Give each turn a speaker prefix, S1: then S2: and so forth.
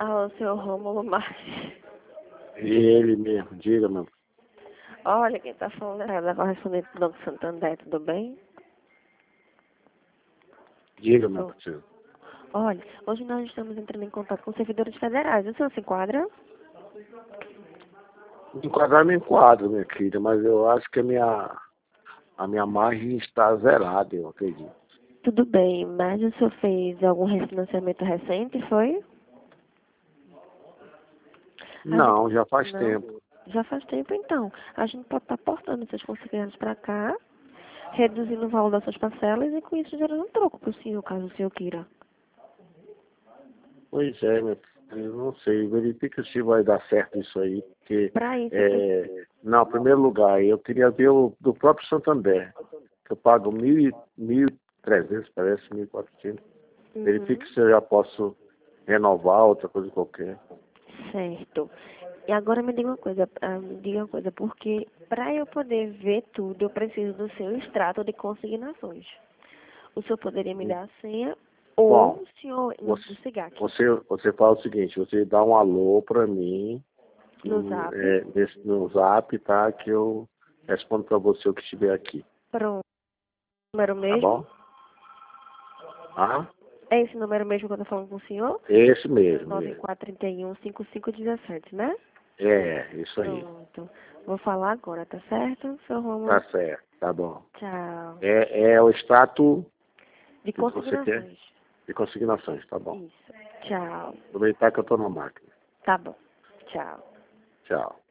S1: Alô, seu Rômulo Marques.
S2: Ele mesmo, diga, meu.
S1: Olha, quem tá falando é da correspondente do Banco Santander, tudo bem?
S2: Diga, meu parceiro.
S1: Olha, hoje nós estamos entrando em contato com servidores federais. O senhor se enquadra?
S2: Enquadrar me enquadro, minha querida, mas eu acho que a minha margem está zerada, eu acredito.
S1: Tudo bem, mas o senhor fez algum refinanciamento recente, foi?
S2: Não, já faz
S1: Não?
S2: tempo.
S1: Já faz tempo, então. A gente pode estar portando seus consignados para cá, reduzindo o valor das suas parcelas e com isso gerando um troco para o senhor, caso o senhor queira.
S2: Pois é, meu, eu não sei, verifica se vai dar certo isso aí, porque,
S1: Para isso, eu preciso...
S2: não, em primeiro lugar, eu queria ver o do próprio Santander, que eu pago 1.300, parece, 1.400. Verifique se eu já posso renovar outra coisa qualquer.
S1: Certo. E agora me diga uma coisa, porque para eu poder ver tudo, eu preciso do seu extrato de consignações. O senhor poderia me dar a senha ou
S2: Bom,
S1: o senhor do SIGAC
S2: você fala o seguinte, você dá um alô para mim
S1: no Zap?
S2: no Zap, tá? Que eu respondo para você o que estiver aqui,
S1: Pronto. Número
S2: tá bom?
S1: mesmo?
S2: Ah,
S1: É esse número mesmo que eu tô falando com o senhor?
S2: esse mesmo.
S1: 9431-5517, né?
S2: Isso aí.
S1: Pronto. Vou falar agora, tá certo, seu
S2: Tá
S1: Romulo?
S2: certo, tá bom.
S1: Tchau.
S2: É o extrato
S1: De
S2: que você quer
S1: consignações.
S2: de consignações, tá bom.
S1: Isso. Tchau.
S2: Aproveitar que eu tô na máquina.
S1: Tá bom. Tchau.
S2: Tchau.